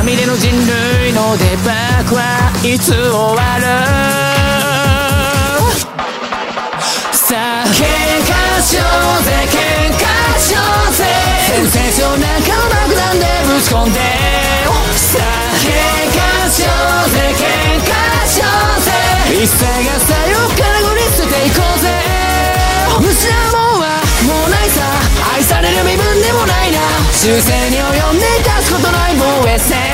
みれの人類のデバッグはいつ終わる。さあ喧嘩しようぜ喧嘩しようぜ、センセーションなんかの爆弾でぶち込んで、さあ喧嘩しようぜ喧嘩しようぜ、一切合切をからごり捨てていこうぜ。失うもんはもうないさ、愛される身分でもないな、終戦に及んで出すことない防衛戦。